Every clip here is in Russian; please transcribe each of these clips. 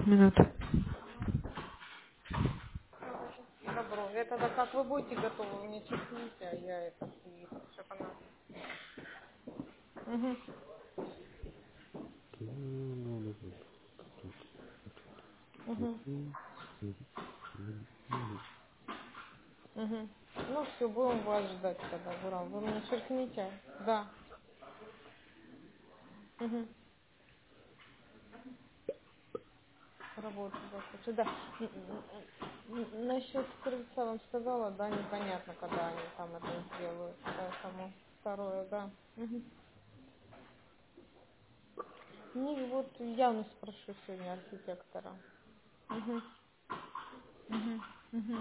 минут. Добро. Это тогда как вы будете готовы, вы мне чекните, а я это и чтобы она... Угу. Угу. Угу. Ну все, будем вас ждать тогда, Гурам. Вы мне черкните? Да. Угу. Работу захочу. Да. Насчет крыльца вам сказала, да, непонятно, когда они там это сделают. Поэтому второе, да. Угу. Не, вот явно спрошу сегодня архитектора. Угу. Угу. Угу.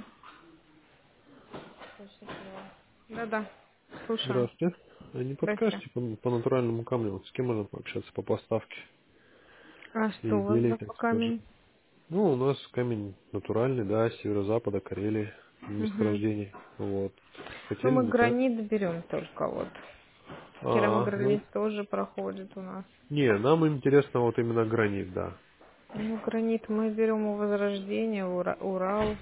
Точно поняла. Да-да. Слушаю. Здравствуйте. А не Здрасте. подскажете по натуральному камню, вот с кем можно пообщаться по поставке А что у вас изделий, за так скажем? камень? Ну, у нас камень натуральный, да, с северо-запада, Карелии, Угу. месторождений. Вот. Ну, Хотели мы бы, как? гранит берем только вот. Ну, Керамогранит тоже проходит у нас. не, нам интересно вот именно гранит, да. Ну, гранит мы берем у Возрождения, Урал.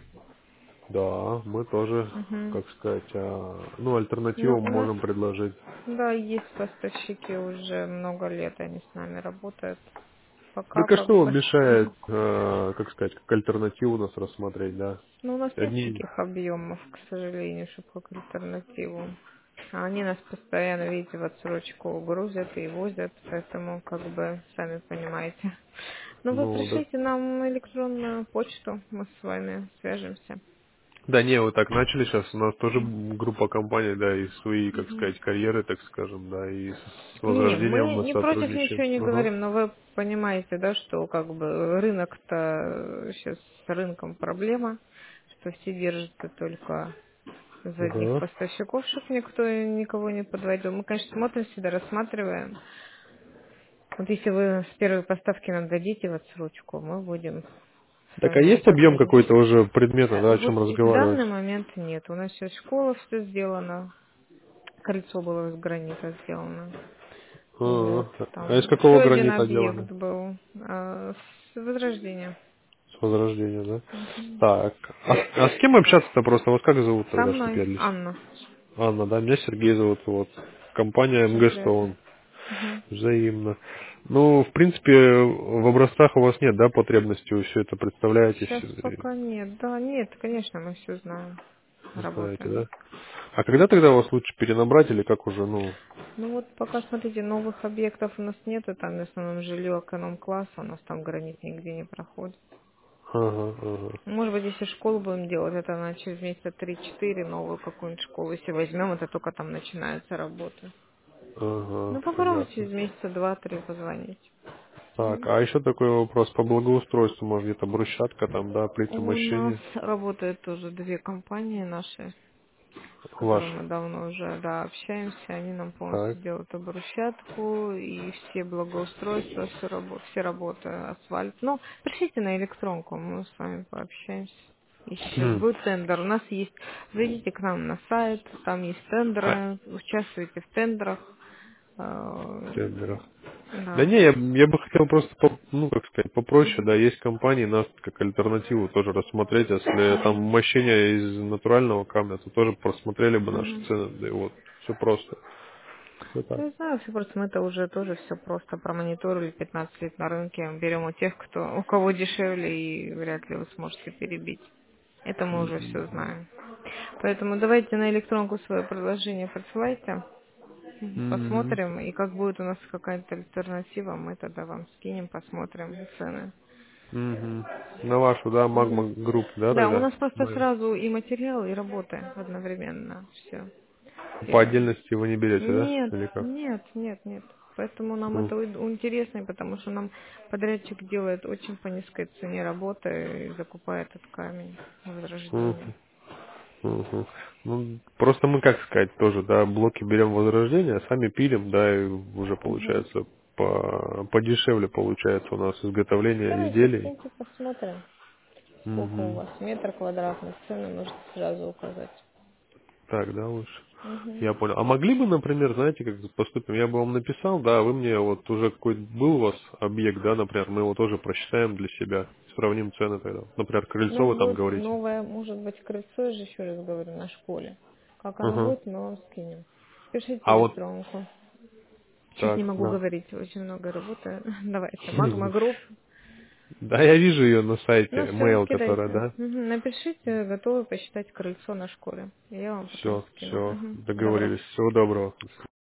Да, мы тоже, Угу. как сказать, ну, Ну, альтернативу у нас, можем предложить. да, есть поставщики уже много лет, они с нами работают. Пока Так а как что вам бы. мешает, Мгм. как сказать, как альтернативу нас рассмотреть, да? Ну, у нас нет Одни, таких объемов, к сожалению, чтобы как альтернативу. А они нас постоянно, видите, в отсрочку грузят и возят, поэтому, как бы, сами понимаете. Ну, вы ну, да. пришлите нам электронную почту, мы с вами свяжемся. Да не, вы так начали сейчас, у нас тоже группа компаний, да, и свои, как Мгм. сказать, карьеры, так скажем, да, и с Не, Возрождением мы мы не против сотрудничаем. ничего не Ага. говорим, но вы понимаете, да, что как бы рынок-то сейчас с рынком проблема, что все держатся только за одних Ага. поставщиков, чтобы никто никого не подводил. Мы, конечно, смотрим всегда, рассматриваем. Вот если вы с первой поставки нам дадите в отсрочку, мы будем с Так а вами есть объем сотрудничать. какой-то уже предмета, да, о Вот чем в разговаривать? данный момент нет. У нас сейчас школа все сделано, крыльцо было из гранита сделано. Вот, А из там еще какого один гранита объект делали? был с Возрождения. С Возрождения, да? Мгм. Так, а с кем общаться-то просто? Вот как зовут Со тогда, чтобы мной я для себя? Анна. Анна, да, меня Сергей зовут, вот. Компания Очень МГ приятно. Стоун. Мгм. Взаимно. Ну, в принципе, в образцах у вас нет, да, потребности, вы все это представляете, Сейчас все пока нет. Да, нет, конечно, мы все знаем. знаете, Работаем. да? А когда тогда вас лучше перенабрать или как уже, ну... Ну вот пока, смотрите, новых объектов у нас нету, там в основном жилье эконом-класса, у нас там гранит нигде не проходит. Ага, ага, Может быть, если школу будем делать, это на через месяца 3-4 новую какую-нибудь школу, если возьмем, это только там начинается работа. ага, Ну, попробуйте понятно. через месяца 2-3 позвонить. Так, Мгм. а еще такой вопрос по благоустройству, может где-то брусчатка там, да, У нас плитомощение, работают тоже две компании наши, с ваш. которыми мы давно уже, да, общаемся. Они нам Так. полностью делают и брусчатку, и все благоустройства, все работы, асфальт. Ну, пришлите на электронку, мы с вами пообщаемся. Еще Хм, будет тендер. У нас есть, зайдите к нам на сайт, там есть тендеры, участвуйте в тендерах. тендерах. Да Да. не, я бы хотел просто, ну, как сказать, попроще, да, есть компании, нас как альтернативу тоже рассмотреть, если там Мгм. мощение из натурального камня, то тоже просмотрели бы наши Мгм. цены, да и вот, все просто. Все так. Я знаю, все просто мы-то уже тоже все просто промониторили 15 лет на рынке. Берем у тех, у кого дешевле, и вряд ли вы сможете перебить. Это мы уже все знаем. Поэтому давайте на электронку свое предложение присылайте. Мгм. Посмотрим, и как будет у нас какая-то альтернатива, мы тогда вам скинем, посмотрим цены. Мгм. На вашу, да, Мгм. магма групп, да, Да, у тогда? нас просто Мы. сразу и материал, и работа одновременно. Все. По отдельности вы не берете, да? Нет, Или как? нет, нет, нет. Поэтому нам М. это интересно, потому что нам подрядчик делает очень по низкой цене работы и закупает этот камень возрождения. Мгм. Мгм. Ну, просто мы, как сказать, тоже, да, блоки берем возрождение, а сами пилим, да, и уже Мгм. получается подешевле получается у нас изготовление Давайте изделий. скиньте, посмотрим, сколько у Мгм. вас метр квадратный, цены можете сразу указать. Так, да, лучше. Угу. Я понял. А могли бы, например, знаете, как поступим? Я бы вам написал, да, а вы мне вот уже какой был у вас объект, да, например, мы его тоже просчитаем для себя, сравним цены тогда. Например, крыльцо Ну вы там вот говорите. новое, может быть, крыльцо, я же еще раз говорю, на школе. Как оно Угу. будет, мы вам скинем. Пишите А вот электронку. Сейчас не так, могу да. говорить, очень много работы. Давайте, Магма Групп. Да, я вижу ее на сайте, Ну все, mail, которая, кидайте. да. Мгм. Напишите, готовы посчитать крыльцо на школе. Я вам потом Все, скину. все, Мгм. Добро. договорились. Всего доброго.